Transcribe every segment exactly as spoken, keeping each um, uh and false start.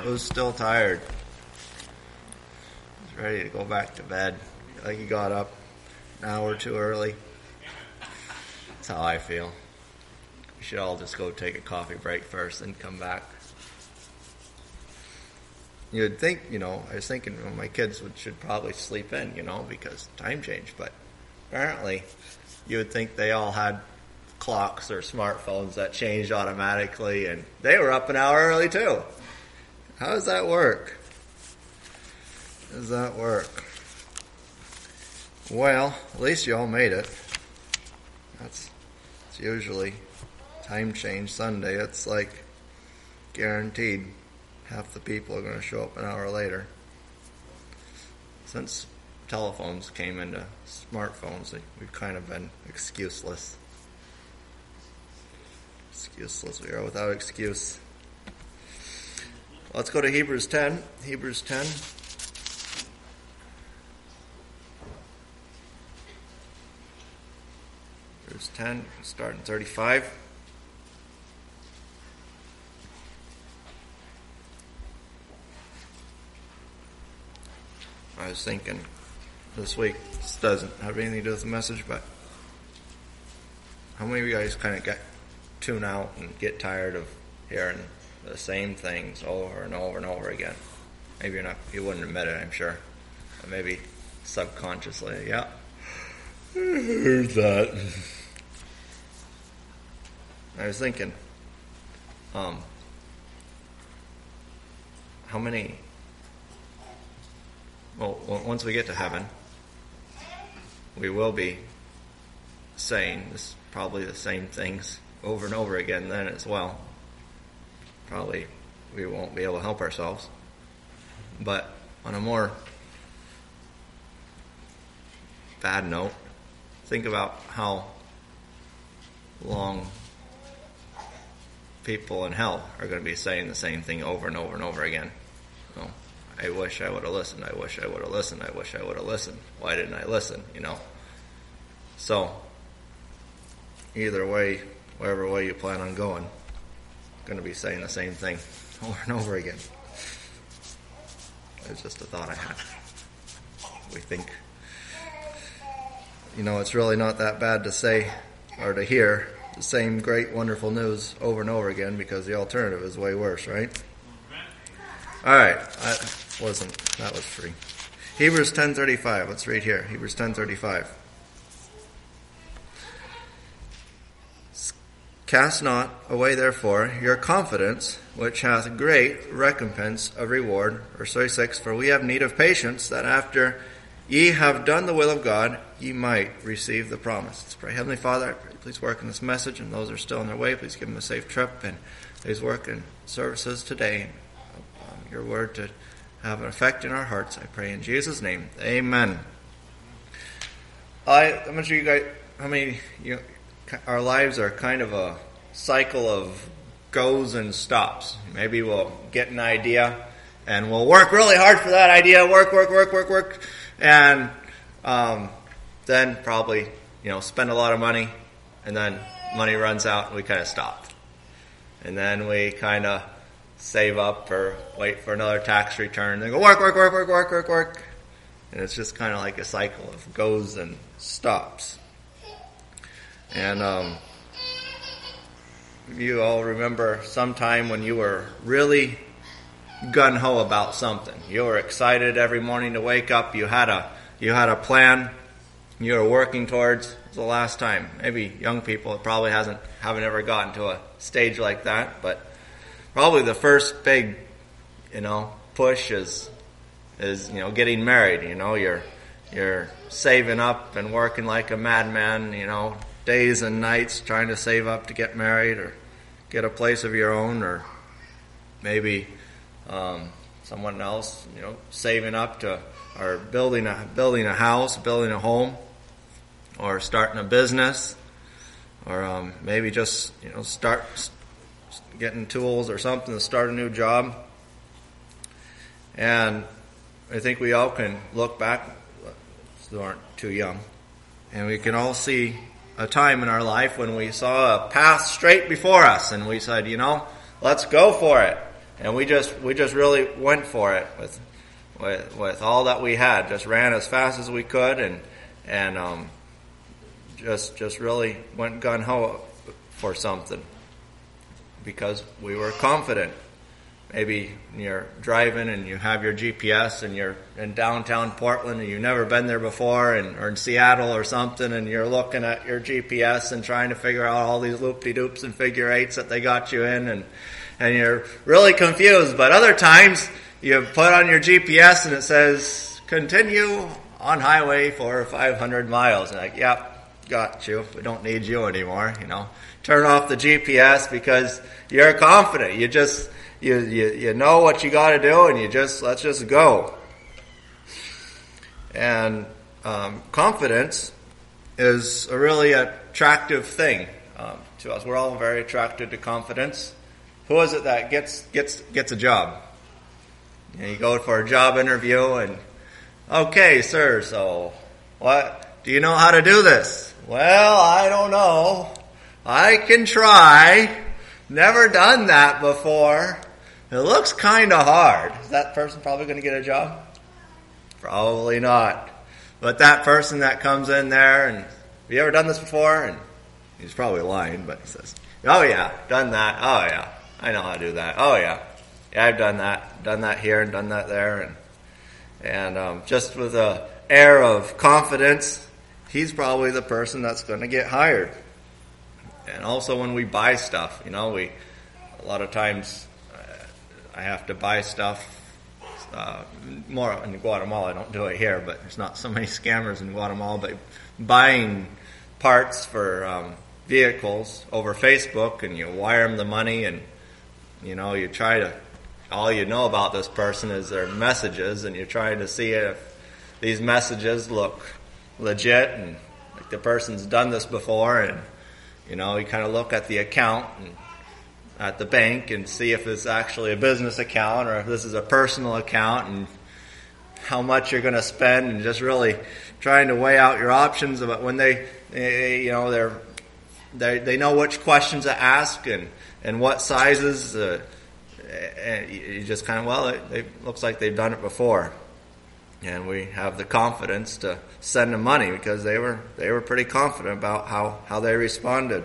I was still tired. I was ready to go back to bed. Like he got up an hour too early. That's how I feel. We should all just go take a coffee break first and come back. You'd think, you know, I was thinking well, my kids would, should probably sleep in, you know, because time changed. But apparently you would think they all had clocks or smartphones that changed automatically, and they were up an hour early too. How does that work? How does that work? Well, at least you all made it. That's it's usually time change Sunday. It's like guaranteed half the people are going to show up an hour later. Since telephones came into smartphones, we've kind of been excuseless. Excuseless. We are without excuse. Let's go to Hebrews ten. Hebrews ten. Hebrews ten, starting thirty-five. I was thinking this week, this doesn't have anything to do with the message, but how many of you guys kind of get tune out and get tired of hearing the same things over and over and over again? Maybe you're not, you wouldn't admit it, I'm sure. But maybe subconsciously, yeah. I heard that. I was thinking, um, how many, well, once we get to heaven, we will be saying this, probably the same things over and over again then as well. Probably we won't be able to help ourselves. But on a more bad note, think about how long people in hell are going to be saying the same thing over and over and over again. You know, I wish I would have listened. I wish I would have listened. I wish I would have listened. Why didn't I listen? You know. So, either way, whatever way you plan on going, going to be saying the same thing over and over again. It's just a thought I had. We think, you know, it's really not that bad to say or to hear the same great, wonderful news over and over again, because the alternative is way worse, right? All right, I wasn't. That was free. Hebrews ten thirty-five. Let's read here. Hebrews ten thirty-five. Cast not away, therefore, your confidence, which hath great recompense of reward. Verse thirty-six, for we have need of patience, that after ye have done the will of God, ye might receive the promise. Let's pray. Heavenly Father, I pray, please work in this message, and those who are still on their way, please give them a safe trip, and please work in services today, and um, your word to have an effect in our hearts. I pray in Jesus' name. Amen. I, I'm not sure you guys, how many, you know, our lives are kind of a cycle of goes and stops. Maybe we'll get an idea and we'll work really hard for that idea, work, work, work, work, work, and um, then probably, you know, spend a lot of money, and then money runs out and we kind of stop. And then we kind of save up or wait for another tax return and go work, work, work, work, work, work, work. And it's just kind of like a cycle of goes and stops. And um, you all remember sometime when you were really gung-ho about something. You were excited every morning to wake up. You had a you had a plan you were working towards. It was the last time. Maybe young people it probably hasn't haven't ever gotten to a stage like that, but probably the first big, you know, push is is you know getting married. You know, you're you're saving up and working like a madman. You know. Days and nights trying to save up to get married or get a place of your own, or maybe um, someone else, you know, saving up to or building a building a house, building a home, or starting a business, or um, maybe just you know start getting tools or something to start a new job. And I think we all can look back, still aren't too young, and we can all see a time in our life when we saw a path straight before us and we said, you know, let's go for it. and we just we just really went for it with with with all that we had. Just ran as fast as we could, and and um, just just really went gung ho for something because we were confident. Maybe you're driving and you have your G P S and you're in downtown Portland and you've never been there before, and or in Seattle or something, and you're looking at your G P S and trying to figure out all these loop-de-doops and figure eights that they got you in, and and you're really confused. But other times you put on your G P S and it says continue on highway for five hundred miles, and like, yep, got you. We don't need you anymore. You know, turn off the G P S because you're confident. You just You, you you know what you got to do, and you just let's just go. And um, confidence is a really attractive thing um, to us. We're all very attracted to confidence. Who is it that gets gets gets a job? You know, you go for a job interview, and okay, sir. So what? Do you know how to do this? Well, I don't know. I can try. Never done that before. It looks kind of hard. Is that person probably going to get a job? Probably not. But that person that comes in there and, have you ever done this before? And he's probably lying, but he says, oh yeah, done that. Oh yeah, I know how to do that. Oh yeah, yeah, I've done that. Done that here and done that there. And and um, just with a air of confidence, he's probably the person that's going to get hired. And also when we buy stuff, you know, we a lot of times uh, I have to buy stuff uh, more in Guatemala. I don't do it here, but there's not so many scammers in Guatemala. But buying parts for um, vehicles over Facebook, and you wire them the money, and you know you try to. All you know about this person is their messages, and you're trying to see if these messages look legit and like the person's done this before, and you know, you kind of look at the account and at the bank and see if it's actually a business account or if this is a personal account, and how much you're going to spend, and just really trying to weigh out your options about when they, they you know, they're they they know which questions to ask and and what sizes. Uh, and you just kind of well, it, it looks like they've done it before, and we have the confidence to send them money because they were they were pretty confident about how, how they responded.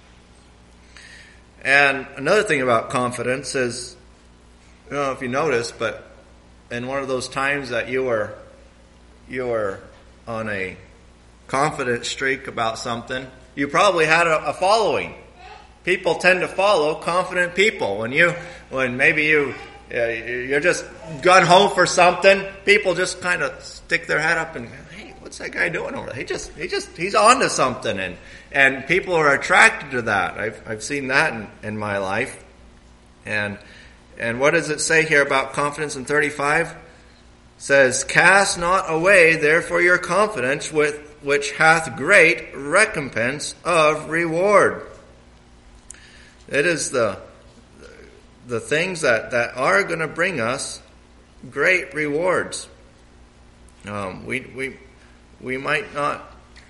And another thing about confidence is, I don't know if you noticed, but in one of those times that you were you were on a confident streak about something, you probably had a, a following. People tend to follow confident people. When you when maybe you Yeah, you're just gun-ho for something, people just kind of stick their head up and, hey, what's that guy doing over there? He just, he just, he's on to something. And, and people are attracted to that. I've, I've seen that in, in my life. And, and what does it say here about confidence in thirty-five? It says, cast not away therefore your confidence, with which hath great recompense of reward. It is the, the things that, that are going to bring us great rewards. Um, we we we might not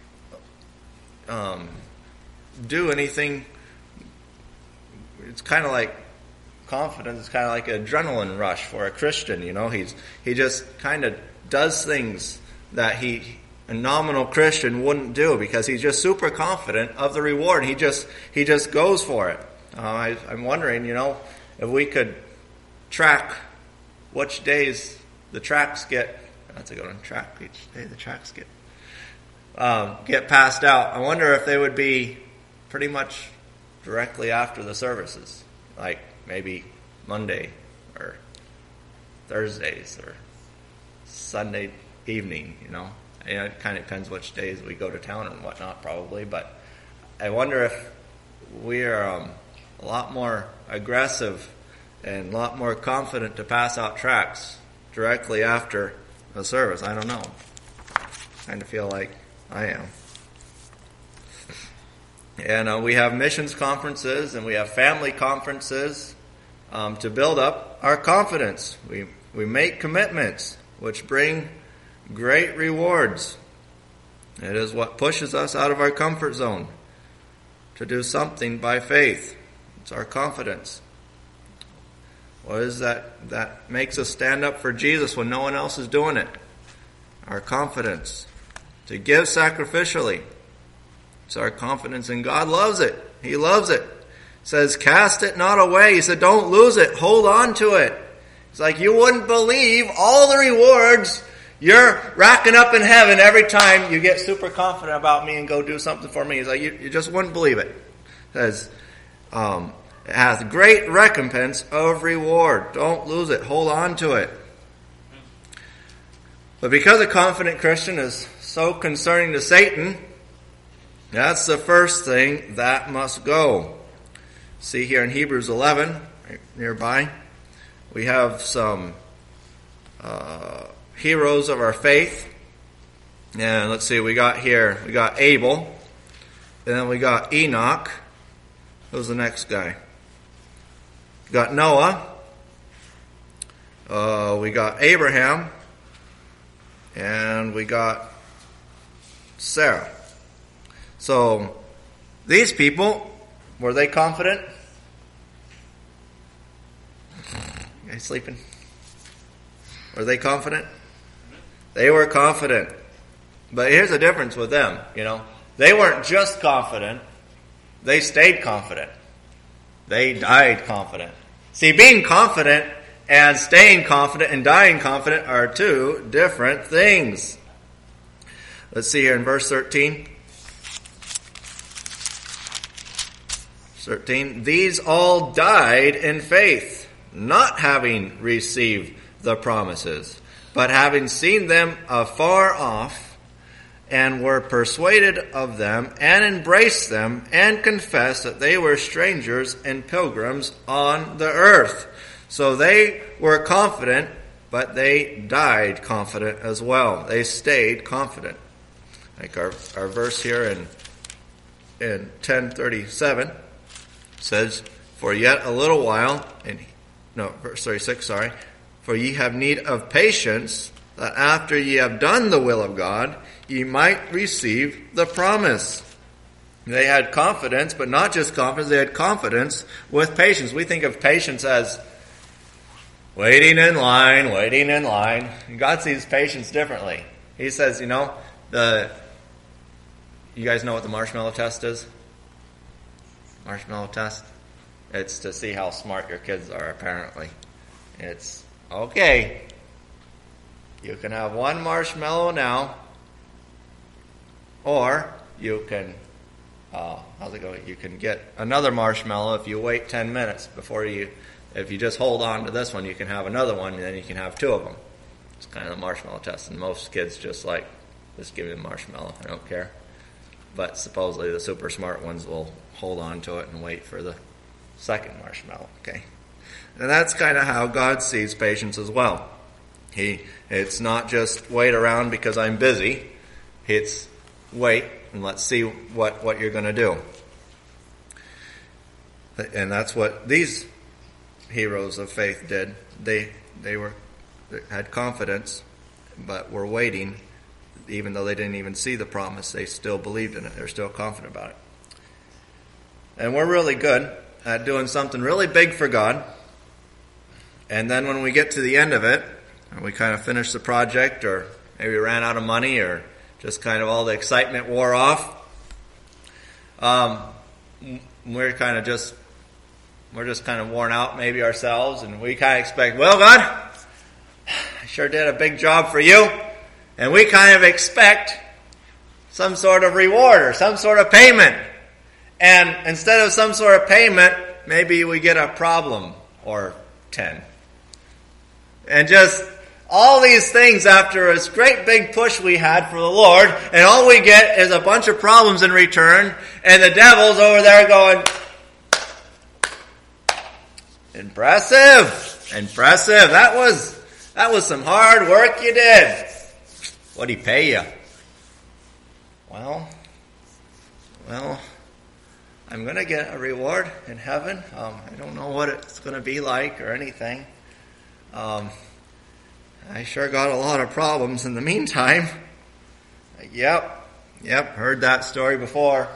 um, do anything. It's kind of like confidence. It's kind of like an adrenaline rush for a Christian. You know, he's he just kind of does things that he a nominal Christian wouldn't do because he's just super confident of the reward. He just he just goes for it. Uh, I, I'm wondering, you know, if we could track which days the tracks get, that's a good one, track each day the tracks get, um, get passed out. I wonder if they would be pretty much directly after the services, like maybe Monday or Thursdays or Sunday evening, you know. You know, it kind of depends which days we go to town and whatnot probably, but I wonder if we are um, a lot more aggressive and a lot more confident to pass out tracts directly after a service. I don't know. I kind of feel like I am. And uh, we have missions conferences and we have family conferences um, to build up our confidence. We we make commitments which bring great rewards. It is what pushes us out of our comfort zone to do something by faith. It's our confidence. What is that that makes us stand up for Jesus when no one else is doing it? Our confidence. To give sacrificially. It's our confidence in God. Loves it. He loves it. It says, cast it not away. He said, don't lose it. Hold on to it. It's like you wouldn't believe all the rewards you're racking up in heaven every time you get super confident about me and go do something for me. He's like, you, you just wouldn't believe it. It says, um, it has great recompense of reward. Don't lose it. Hold on to it. But because a confident Christian is so concerning to Satan, that's the first thing that must go. See here in Hebrews eleven, right nearby, we have some uh, heroes of our faith. And let's see, we got here, we got Abel, and then we got Enoch. Who's the next guy? We got Noah. Uh, we got Abraham. And we got Sarah. So, these people, were they confident? You guys sleeping? Were they confident? They were confident. But here's the difference with them, you know. They weren't just confident. They stayed confident. They died confident. See, being confident and staying confident and dying confident are two different things. Let's see here in verse thirteen. thirteen. These all died in faith, not having received the promises, but having seen them afar off, and were persuaded of them, and embraced them, and confessed that they were strangers and pilgrims on the earth. So they were confident, but they died confident as well. They stayed confident. Like our, our verse here in, in ten thirty-seven says, for yet a little while, and no, verse thirty-six, sorry, for ye have need of patience, that after ye have done the will of God, ye might receive the promise. They had confidence, but not just confidence, they had confidence with patience. We think of patience as waiting in line, waiting in line. God sees patience differently. He says, you know, the, you guys know what the marshmallow test is? Marshmallow test? It's to see how smart your kids are, apparently. It's, okay, you can have one marshmallow now, or you can, uh, how's it going? You can get another marshmallow if you wait ten minutes before you, if you just hold on to this one, you can have another one, and then you can have two of them. It's kind of the marshmallow test, and most kids just like, just give me the marshmallow, I don't care. But supposedly the super smart ones will hold on to it and wait for the second marshmallow, okay? And that's kind of how God sees patience as well. He, it's not just wait around because I'm busy. It's wait and let's see what, what you're going to do. And that's what these heroes of faith did. They, they were, they had confidence, but were waiting. Even though they didn't even see the promise, they still believed in it. They're still confident about it. And we're really good at doing something really big for God. And then when we get to the end of it, and we kind of finish the project, or maybe we ran out of money, or just kind of all the excitement wore off, um, we're kind of just, we're just kind of worn out maybe ourselves, and we kind of expect, well, God, I sure did a big job for you. And we kind of expect some sort of reward or some sort of payment. And instead of some sort of payment, maybe we get a problem or ten. And just all these things after this great big push we had for the Lord, and all we get is a bunch of problems in return, and the devil's over there going, impressive, impressive. That was, that was some hard work you did. What'd he pay you? Well, well, I'm going to get a reward in heaven. Um, I don't know what it's going to be like or anything. Um, I sure got a lot of problems in the meantime. Yep, yep, heard that story before.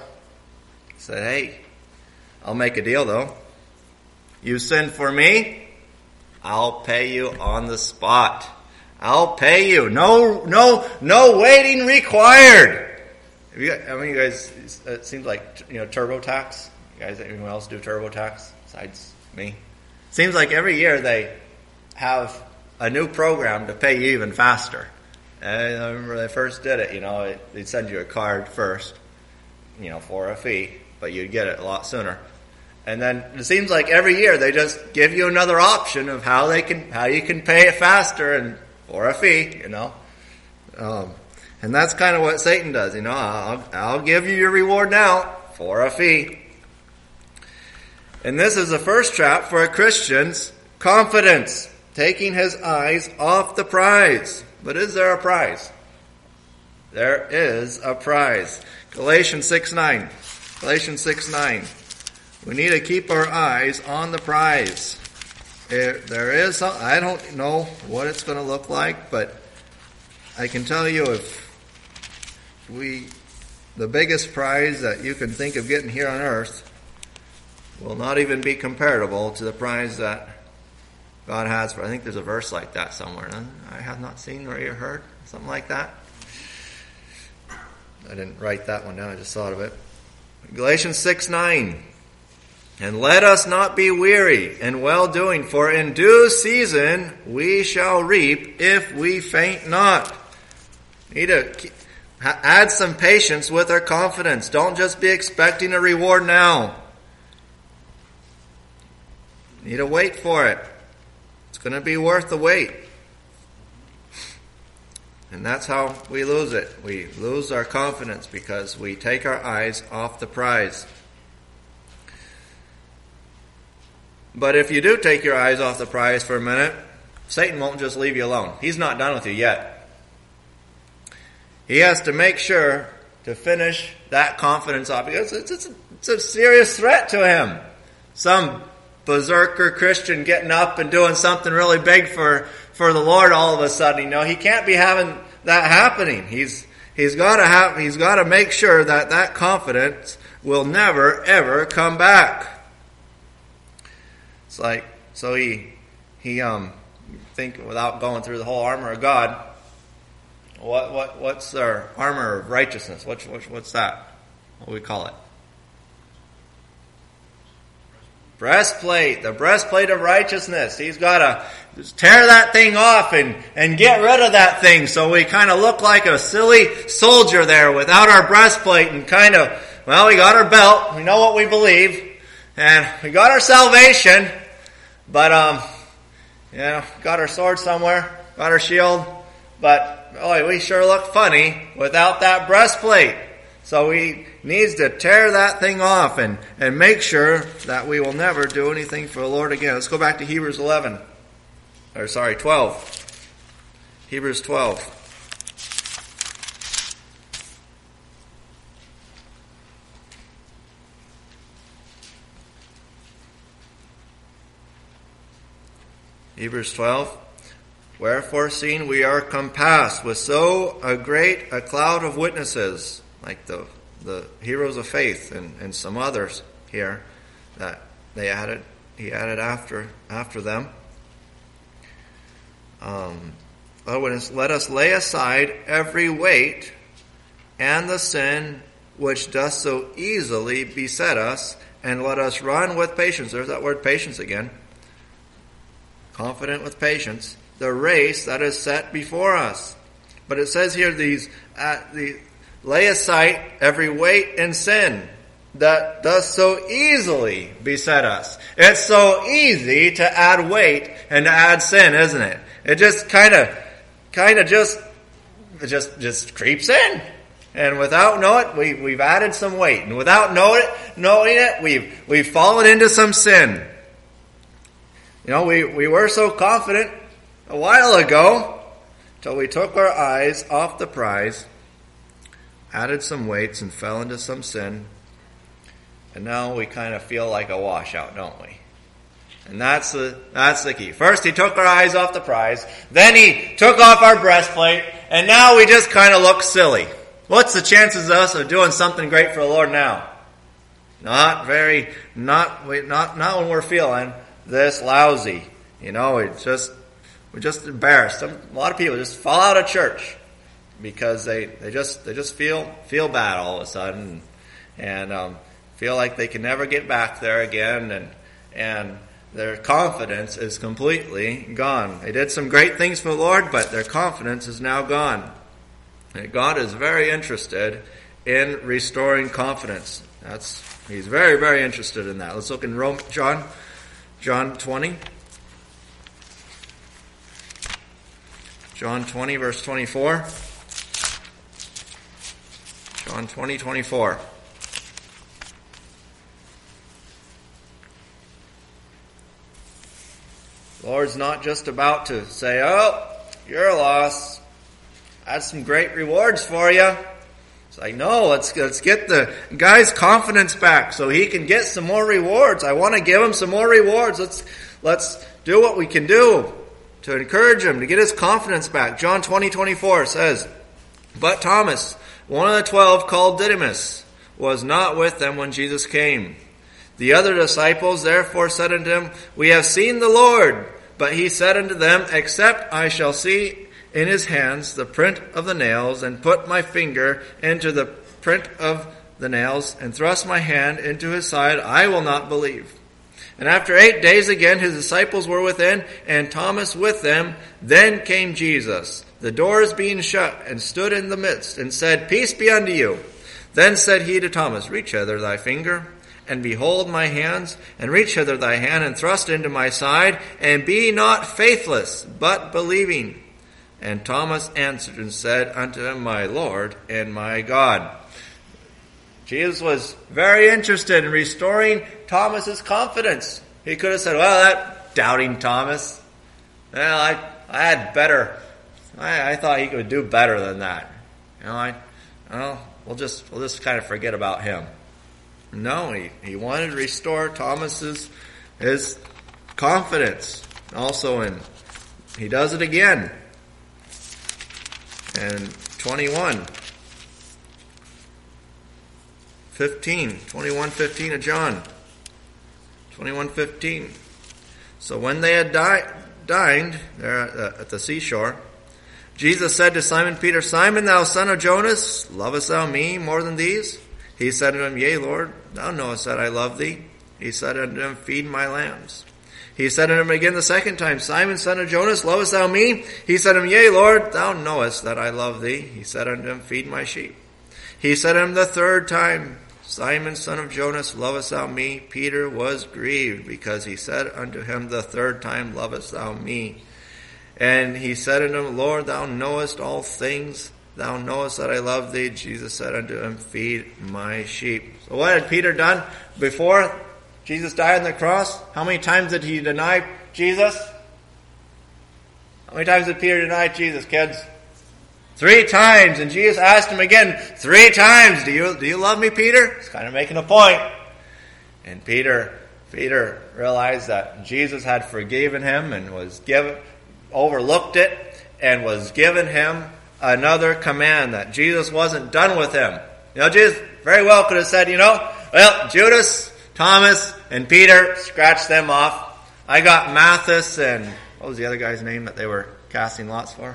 Said, hey, I'll make a deal though. You sin for me, I'll pay you on the spot. I'll pay you. No, no, no waiting required. Have you, I mean, you guys, it seems like, you know, TurboTax. You guys, anyone else do TurboTax besides me? Seems like every year they have a new program to pay you even faster. And I remember they first did it, you know, they'd send you a card first, you know, for a fee, but you'd get it a lot sooner. And then it seems like every year they just give you another option of how they can, how you can pay it faster and for a fee, you know. Um, and that's kind of what Satan does, you know. I'll, I'll give you your reward now for a fee. And this is the first trap for a Christian's confidence, taking his eyes off the prize. But is there a prize? There is a prize. Galatians six nine. Galatians six nine. We need to keep our eyes on the prize. It, there is some, I don't know what it's going to look like, but I can tell you if we, the biggest prize that you can think of getting here on earth will not even be comparable to the prize that God has for. I think there's a verse like that somewhere. I have not seen or heard something like that. I didn't write that one down. I just thought of it. Galatians six nine. And let us not be weary in well-doing, for in due season we shall reap if we faint not. Need to keep, add some patience with our confidence. Don't just be expecting a reward now. Need to wait for it. It's going to be worth the wait. And that's how we lose it. We lose our confidence because we take our eyes off the prize. But if you do take your eyes off the prize for a minute, Satan won't just leave you alone. He's not done with you yet. He has to make sure to finish that confidence off because it's, it's, it's a serious threat to him. Some berserker Christian getting up and doing something really big for, for the Lord all of a sudden, you know, he can't be having that happening. He's, he's gotta have, he's gotta make sure that that confidence will never ever come back. It's like, so he, he, um, think without going through the whole armor of God, what, what, what's our armor of righteousness? What's, what's, what's that? What do we call it? Breastplate, the breastplate of righteousness. He's got to tear that thing off and, and get rid of that thing so we kind of look like a silly soldier there without our breastplate and kind of, well, we got our belt, we know what we believe, and we got our salvation, but, um, you know, got our sword somewhere, got our shield, but, oh, we sure look funny without that breastplate. So he needs to tear that thing off and, and make sure that we will never do anything for the Lord again. Let's go back to Hebrews eleven. Or sorry, twelve. Hebrews twelve. Hebrews twelve. Wherefore, seeing we are compassed with so a great a cloud of witnesses, like the the heroes of faith and, and some others here that they added, he added after after them. Um, let us lay aside every weight and the sin which doth so easily beset us, and let us run with patience. There's that word patience again. Confident with patience, the race that is set before us. But it says here, these uh, the lay aside every weight and sin that does so easily beset us. It's so easy to add weight and to add sin, isn't it? It just kind of, kind of just, it just, just creeps in. And without knowing it, we, we've added some weight. And without knowing it, knowing it, we've, we've fallen into some sin. You know, we, we were so confident a while ago till we took our eyes off the prize, added some weights and fell into some sin. And now we kind of feel like a washout, don't we? And that's the, that's the key. First he took our eyes off the prize, then he took off our breastplate, and now we just kind of look silly. What's the chances of us of doing something great for the Lord now? Not very, not, not, not when we're feeling this lousy. You know, it's just we're just embarrassed. Some, a lot of people just fall out of church because they, they just they just feel feel bad all of a sudden, and um, feel like they can never get back there again, and and their confidence is completely gone. They did some great things for the Lord, but their confidence is now gone. And God is very interested in restoring confidence. That's He's very very interested in that. Let's look in Rome, John John twenty. John twenty, verse twenty-four. John twenty, twenty-four. The Lord's not just about to say, oh, you're a loss. I had some great rewards for you. It's like, no, let's, let's get the guy's confidence back so he can get some more rewards. I want to give him some more rewards. Let's, let's do what we can do to encourage him, to get his confidence back. John twenty, twenty-four says, but Thomas, one of the twelve, called Didymus, was not with them when Jesus came. The other disciples therefore said unto him, we have seen the Lord. But he said unto them, except I shall see in his hands the print of the nails, and put my finger into the print of the nails, and thrust my hand into his side, I will not believe. And after eight days again his disciples were within, and Thomas with them. Then came Jesus, the doors being shut, and stood in the midst, and said, peace be unto you. Then said he to Thomas, reach hither thy finger, and behold my hands, and reach hither thy hand, and thrust into my side, and be not faithless, but believing. And Thomas answered and said unto him, my Lord and my God. Jesus was very interested in restoring Thomas's confidence. He could have said, well, that doubting Thomas, well, I I had better, I, I thought he could do better than that. You know, I, well, we'll just, we'll just kind of forget about him. No, he, he wanted to restore Thomas's, his confidence. Also, in, he does it again. And twenty-one. fifteen, twenty-one fifteen of John. twenty-one fifteen. So when they had di- dined there at the, at the seashore, Jesus said to Simon Peter, Simon, thou son of Jonas, lovest thou me more than these? He said unto him, yea, Lord, thou knowest that I love thee. He said unto him, feed my lambs. He said unto him again the second time, Simon, son of Jonas, lovest thou me? He said unto him, yea, Lord, thou knowest that I love thee. He said unto him, feed my sheep. He said unto him the third time, Simon, son of Jonas, lovest thou me? Peter was grieved, because he said unto him the third time, lovest thou me? And he said unto him, Lord, thou knowest all things. Thou knowest that I love thee. Jesus said unto him, feed my sheep. So what had Peter done before Jesus died on the cross? How many times did he deny Jesus? How many times did Peter deny Jesus, kids? Three times. And Jesus asked him again, three times, do you, do you love me, Peter? He's kind of making a point. And Peter, Peter realized that Jesus had forgiven him and was given, overlooked it, and was given him another command, that Jesus wasn't done with him. You know, Jesus very well could have said, you know, well, Judas, Thomas, and Peter, scratch them off. I got Matthias and, what was the other guy's name that they were casting lots for?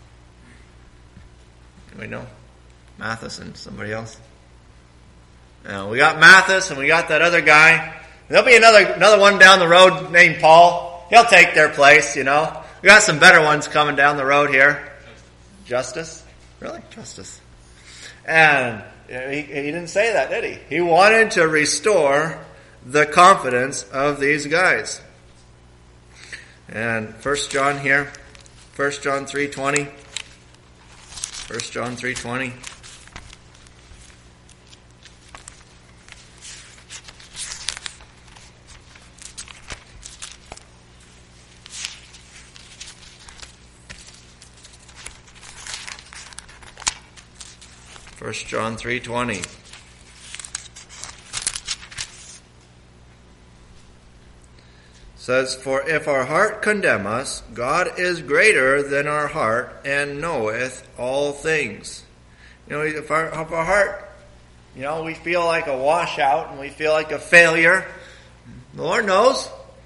Do we know? Matthias and somebody else? Now, we got Matthias and we got that other guy. There'll be another another one down the road named Paul. He'll take their place, you know. We got some better ones coming down the road here. Justice? Really? Justice. And he, he didn't say that, did he? He wanted to restore the confidence of these guys. And First John here, First John three twenty. First John three twenty. First John three twenty. Says, for if our heart condemn us, God is greater than our heart, and knoweth all things. You know, if our, if our heart, you know, we feel like a washout, and we feel like a failure, the Lord knows.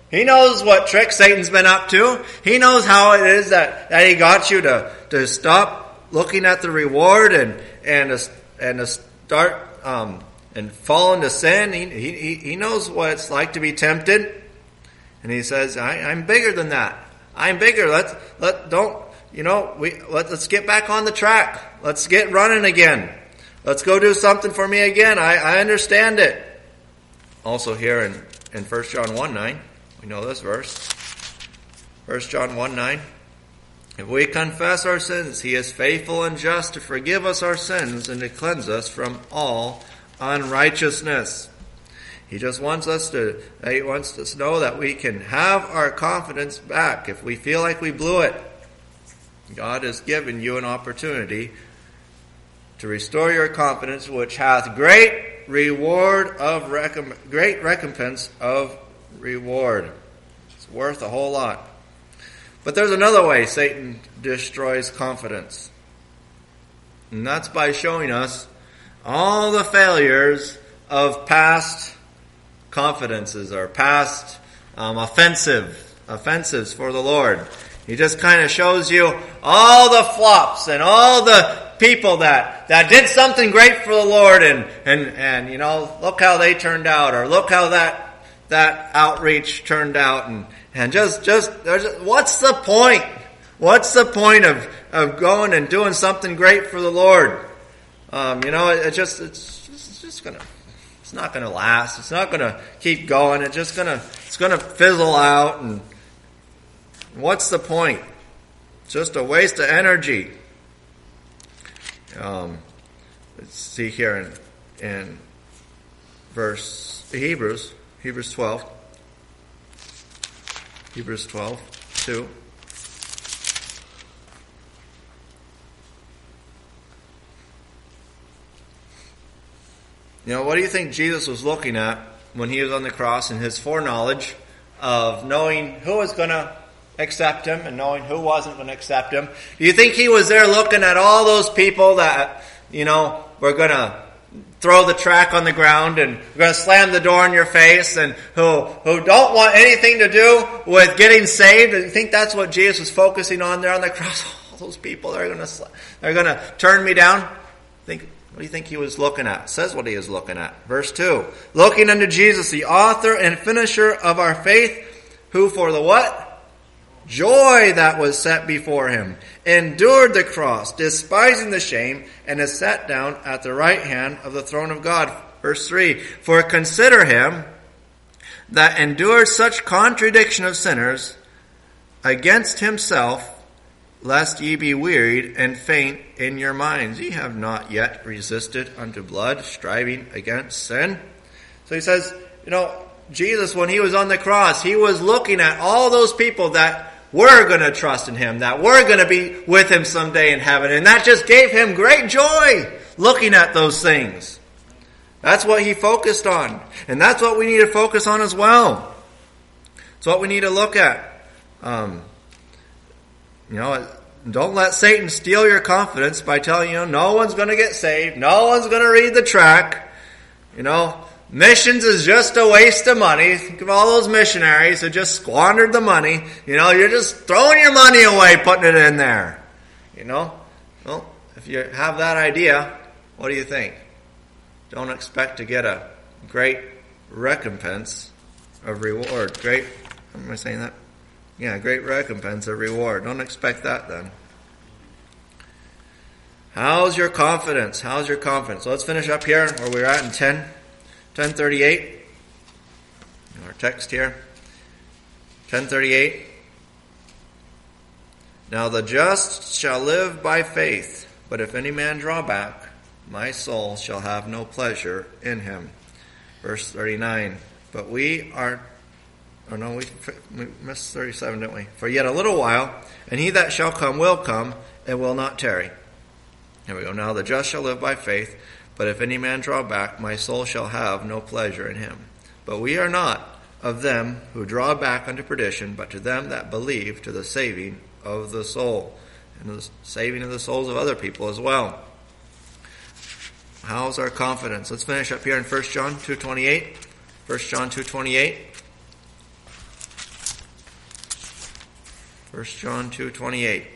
He knows what tricks Satan's been up to. He knows how it is that, that he got you to, to stop looking at the reward and, and, to, and to start, um, and fall into sin. He, he, he knows what it's like to be tempted. And he says, I, I'm bigger than that. I'm bigger. Let's, let, don't, you know, we, let, let's get back on the track. Let's get running again. Let's go do something for me again. I, I understand it. Also here in, in First John one nine, we know this verse. First John one nine. If we confess our sins, he is faithful and just to forgive us our sins and to cleanse us from all unrighteousness. He just wants us to, he wants us to know that we can have our confidence back if we feel like we blew it. God has given you an opportunity to restore your confidence, which hath great reward of recom- great recompense of reward. It's worth a whole lot. But there's another way Satan destroys confidence. And that's by showing us all the failures of past confidences or past um, offensive offensives for the Lord. He just kind of shows you all the flops and all the people that, that did something great for the Lord and, and, and, you know, look how they turned out, or look how that, that outreach turned out, and, and just, just, there's, what's the point? What's the point of, of going and doing something great for the Lord? Um, you know, it, it just, it's, it's just gonna, it's not gonna last. It's not gonna keep going. It's just gonna, it's gonna fizzle out, and what's the point? It's just a waste of energy. Um, let's see here in, in verse Hebrews, Hebrews twelve, Hebrews twelve, two. You know, what do you think Jesus was looking at when he was on the cross in his foreknowledge of knowing who was going to accept him and knowing who wasn't going to accept him? Do you think he was there looking at all those people that, you know, were going to throw the track on the ground and were going to slam the door in your face and who who don't want anything to do with getting saved? Do you think that's what Jesus was focusing on there on the cross? All those people, they're going to they're going to turn me down. Think. What do you think he was looking at? It says what he is looking at. Verse two. Looking unto Jesus, the author and finisher of our faith, who for the what? Joy that was set before him, endured the cross, despising the shame, and is set down at the right hand of the throne of God. Verse three. For consider him that endured such contradiction of sinners against himself, lest ye be wearied and faint in your minds. Ye have not yet resisted unto blood, striving against sin. So he says, you know, Jesus, when he was on the cross, he was looking at all those people that were going to trust in him, that were going to be with him someday in heaven. And that just gave him great joy, looking at those things. That's what he focused on. And that's what we need to focus on as well. It's what we need to look at. Um, You know, don't let Satan steal your confidence by telling you no one's going to get saved, no one's going to read the track. You know, missions is just a waste of money. Think of all those missionaries who just squandered the money. You know, you're just throwing your money away, putting it in there. You know, well, if you have that idea, what do you think? Don't expect to get a great recompense of reward. Great, am I saying that? Yeah, great recompense of reward. Don't expect that then. How's your confidence? How's your confidence? So let's finish up here where we're at in ten, ten thirty-eight. Our text here. ten thirty-eight. Now the just shall live by faith, but if any man draw back, my soul shall have no pleasure in him. Verse thirty-nine. But we are Oh no, we, we missed thirty-seven, didn't we? For yet a little while, and he that shall come will come, and will not tarry. Here we go. Now the just shall live by faith, but if any man draw back, my soul shall have no pleasure in him. But we are not of them who draw back unto perdition, but to them that believe to the saving of the soul, and the saving of the souls of other people as well. How's our confidence? Let's finish up here in First John two twenty-eight. First John two twenty-eight. First John two twenty-eight.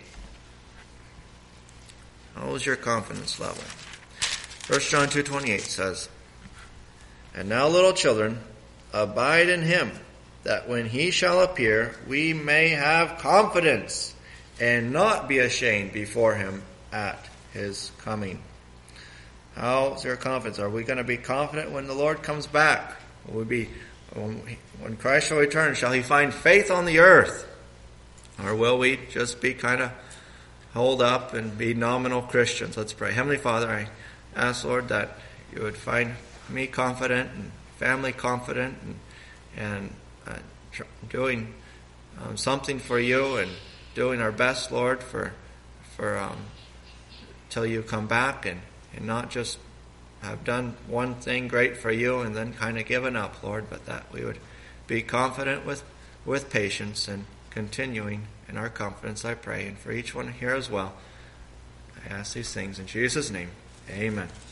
How is your confidence level? First John two twenty-eight says, "And now, little children, abide in him, that when he shall appear, we may have confidence and not be ashamed before him at his coming." How's your confidence? Are we going to be confident when the Lord comes back? Will we be, when Christ shall return, shall he find faith on the earth? Or will we just be kind of hold up and be nominal Christians? Let's pray. Heavenly Father, I ask, Lord, that you would find me confident and family confident and, and uh, tr- doing um, something for you and doing our best, Lord, for for um, till you come back, and, and not just have done one thing great for you and then kind of given up, Lord, but that we would be confident with, with patience and continuing in our confidence, I pray. And for each one here as well, I ask these things in Jesus' name. Amen.